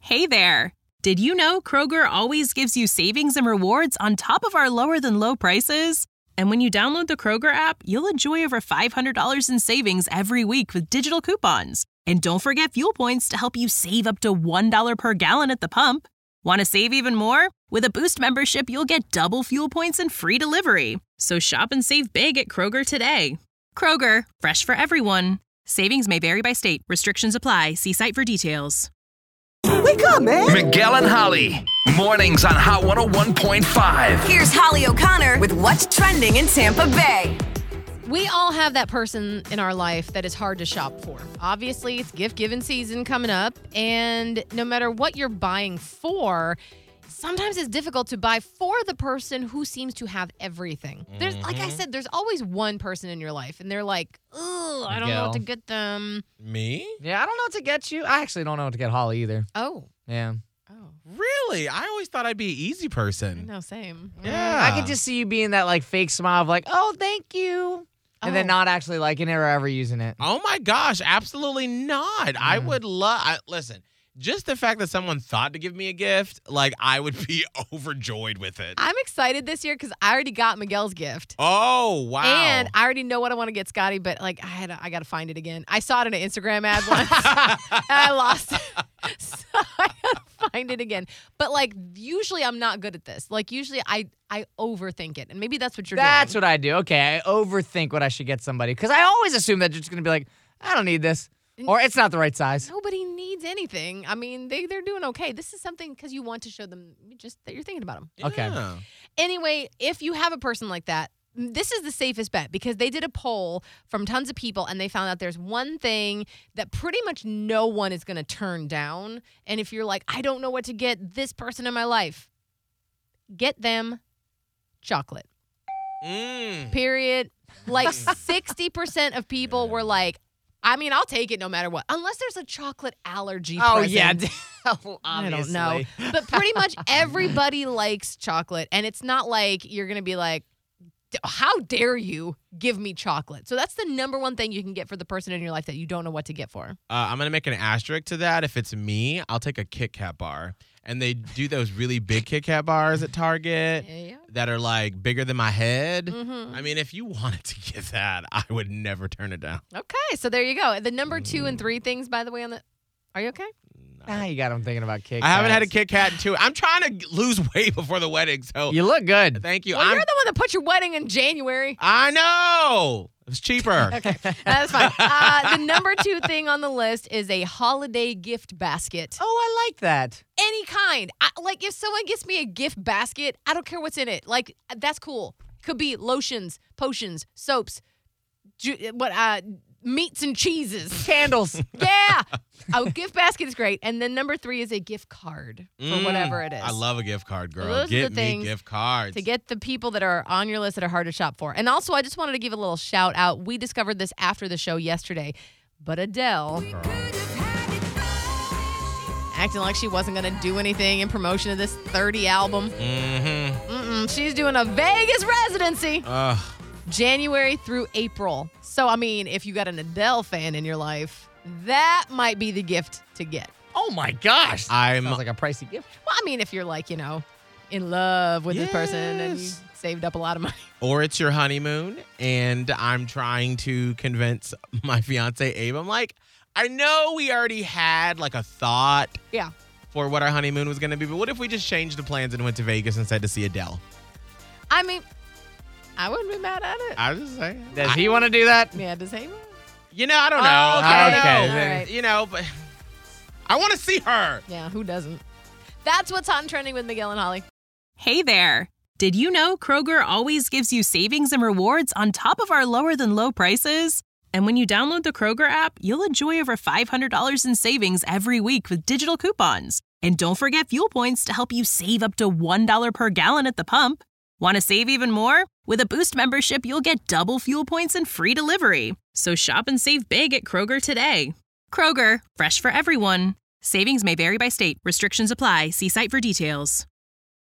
Hey there! Did you know Kroger always gives you savings and rewards on top of our lower-than-low prices? And when you download the Kroger app, you'll enjoy over $500 in savings every week with digital coupons. And don't forget fuel points to help you save up to $1 per gallon at the pump. Want to save even more? With a Boost membership, you'll get double fuel points and free delivery. So shop and save big at Kroger today. Kroger, fresh for everyone. Savings may vary by state. Restrictions apply. See site for details. Wake up, man! Miguel and Holly. Mornings on Hot 101.5. Here's Holly O'Connor with what's trending in Tampa Bay. We all have that person in our life that is hard to shop for. Obviously, it's gift-giving season coming up, and no matter what you're buying for, sometimes it's difficult to buy for the person who seems to have everything. There's, like I said, there's always one person in your life, and they're like, "Ugh, I don't know what to get them." Me? Yeah, I don't know what to get you. I actually don't know what to get Holly either. Oh. Yeah. Oh. Really? I always thought I'd be an easy person. No, same. Yeah. I could just see you being that like fake smile of like, oh, thank you. And then not actually liking it or ever using it. Oh my gosh, absolutely not. I would listen, just the fact that someone thought to give me a gift, like I would be overjoyed with it. I'm excited this year because I already got Miguel's gift. Oh, wow. And I already know what I want to get Scotty, but like I got to find it again. I saw it in an Instagram ad once and I lost it. So I got to find it again. But like usually I'm not good at this. Like usually I overthink it. And maybe that's what you're doing. That's what I do. Okay, I overthink what I should get somebody. Because I always assume that you're just going to be like, I don't need this. Or it's not the right size. Nobody needs anything. I mean, they're doing okay. This is something because you want to show them just that you're thinking about them. Okay. Yeah. Anyway, if you have a person like that, this is the safest bet because they did a poll from tons of people and they found out there's one thing that pretty much no one is going to turn down. And if you're like, I don't know what to get this person in my life, get them chocolate. Period. Like 60% of people were like, I mean, I'll take it no matter what, unless there's a chocolate allergy Oh, present. yeah. I don't know. Obviously. But pretty much everybody likes chocolate. And it's not like you're going to be like, how dare you give me chocolate? So that's the number one thing you can get for the person in your life that you don't know what to get for. I'm going to make an asterisk to that. If it's me, I'll take a Kit Kat bar. And they do those really big Kit Kat bars at Target that are like bigger than my head. I mean, if you wanted to get that, I would never turn it down. Okay, so there you go. The number 2 and 3 things, by the way, on the. Are you okay? You got him thinking about Kit I haven't had a Kats. Kit Kat in 2. I'm trying to lose weight before the wedding, so You look good. thank you. Well, you're the one that put your wedding in January. I know. It's cheaper. Okay, that's fine. The number 2 thing on the list is a holiday gift basket. Oh, I like that. Any kind. Like, if someone gets me a gift basket, I don't care what's in it. Like, that's cool. Could be lotions, potions, soaps, meats and cheeses. Candles. Yeah. A gift basket is great. And then number 3 is a gift card for whatever it is. I love a gift card, girl. Those are Get the me things gift cards. to get the people that are on your list that are hard to shop for. And also, I just wanted to give a little shout out. We discovered this after the show yesterday, but Adele, acting like she wasn't going to do anything in promotion of this 30 album. She's doing a Vegas residency. January through April. So, I mean, if you got an Adele fan in your life, that might be the gift to get. Oh, my gosh. I'm Sounds like a pricey gift. Well, I mean, if you're like, in love with this person and you Yes. saved up a lot of money. Or it's your honeymoon, and I'm trying to convince my fiance Abe. I'm like, I know we already had like a thought Yeah. for what our honeymoon was going to be, but what if we just changed the plans and went to Vegas instead to see Adele? I mean, I wouldn't be mad at it. I was just saying. Does he want to do that? Yeah, does anyone? I don't know. Oh, I don't okay. know. All right. But I want to see her. Yeah, who doesn't? That's what's hot and trending with Miguel and Holly. Hey there! Did you know Kroger always gives you savings and rewards on top of our lower-than-low prices? And when you download the Kroger app, you'll enjoy over $500 in savings every week with digital coupons. And don't forget fuel points to help you save up to $1 per gallon at the pump. Want to save even more? With a Boost membership, you'll get double fuel points and free delivery. So shop and save big at Kroger today. Kroger, fresh for everyone. Savings may vary by state. Restrictions apply. See site for details.